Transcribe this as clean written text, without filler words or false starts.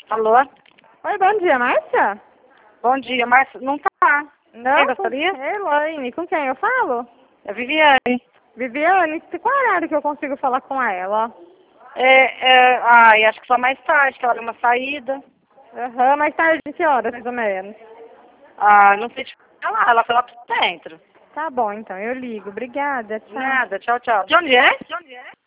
Alô? Oi, bom dia, Márcia? Bom dia, Márcia. Não tá. Não? Quem gostaria? Elaine, com quem eu falo? É Viviane. Viviane, qual horário que eu consigo falar com ela? Ai, acho que só mais tarde, que ela deu uma saída. Aham, mais tarde, de que horas, mais ou menos? Ah, não sei te falar, ela foi lá pro centro. Tá bom, então, eu ligo. Obrigada, tchau. Nada, tchau, tchau. De onde é?